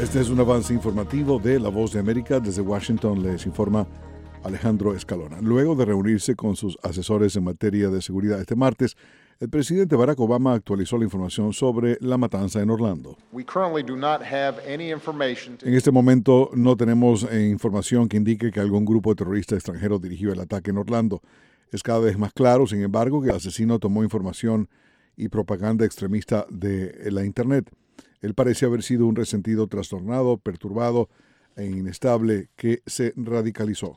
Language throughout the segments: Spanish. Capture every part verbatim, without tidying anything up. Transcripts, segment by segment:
Este es un avance informativo de La Voz de América. Desde Washington les informa Alejandro Escalona. Luego de reunirse con sus asesores en materia de seguridad este martes, el presidente Barack Obama actualizó la información sobre la matanza en Orlando. En este momento no tenemos eh, información que indique que algún grupo terrorista extranjero dirigió el ataque en Orlando. Es cada vez más claro, sin embargo, que el asesino tomó información y propaganda extremista de la Internet. Él parece haber sido un resentido trastornado, perturbado e inestable que se radicalizó.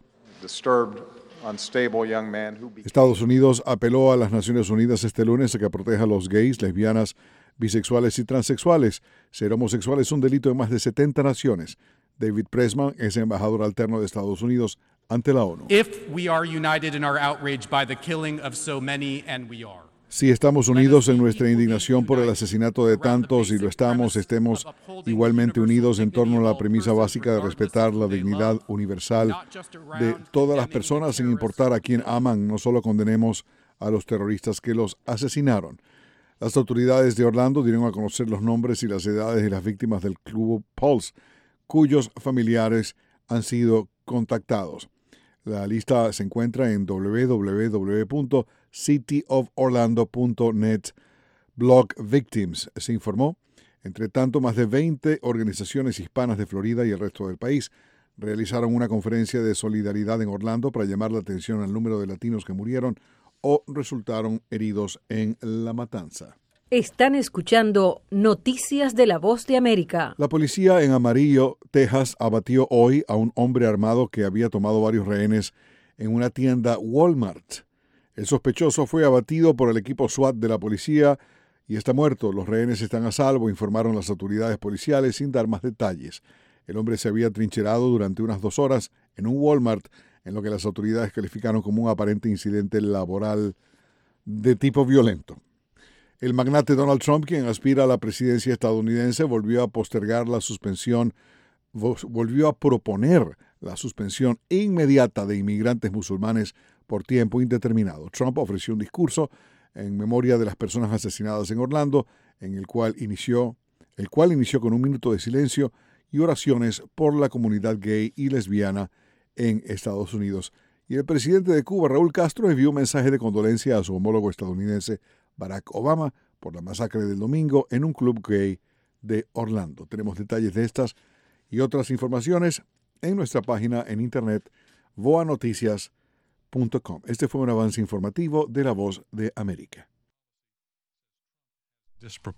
Estados Unidos apeló a las Naciones Unidas este lunes a que proteja a los gays, lesbianas, bisexuales y transexuales. Ser homosexual es un delito en más de setenta naciones. David Pressman es embajador alterno de Estados Unidos ante la ONU. If we are united in our outrage by the killing of so many, and we are. Si estamos unidos en nuestra indignación por el asesinato de tantos, y lo estamos, estemos igualmente unidos en torno a la premisa básica de respetar la dignidad universal de todas las personas sin importar a quién aman. No solo condenemos a los terroristas que los asesinaron. Las autoridades de Orlando dieron a conocer los nombres y las edades de las víctimas del club Pulse, cuyos familiares han sido contactados. La lista se encuentra en w w w punto city of orlando punto net blog victims, se informó. Entre tanto, más de veinte organizaciones hispanas de Florida y el resto del país realizaron una conferencia de solidaridad en Orlando para llamar la atención al número de latinos que murieron o resultaron heridos en la matanza. Están escuchando Noticias de La Voz de América. La policía en Amarillo, Texas, abatió hoy a un hombre armado que había tomado varios rehenes en una tienda Walmart. El sospechoso fue abatido por el equipo SWAT de la policía y está muerto. Los rehenes están a salvo, informaron las autoridades policiales sin dar más detalles. El hombre se había trincherado durante unas dos horas en un Walmart, en lo que las autoridades calificaron como un aparente incidente laboral de tipo violento. El magnate Donald Trump, quien aspira a la presidencia estadounidense, volvió a postergar la suspensión, volvió a proponer la suspensión inmediata de inmigrantes musulmanes por tiempo indeterminado. Trump ofreció un discurso en memoria de las personas asesinadas en Orlando, en el cual inició, el cual inició con un minuto de silencio y oraciones por la comunidad gay y lesbiana en Estados Unidos. Y el presidente de Cuba, Raúl Castro, envió un mensaje de condolencia a su homólogo estadounidense, Barack Obama, por la masacre del domingo en un club gay de Orlando. Tenemos detalles de estas y otras informaciones en nuestra página en internet voa noticias punto com. Este fue un avance informativo de La Voz de América.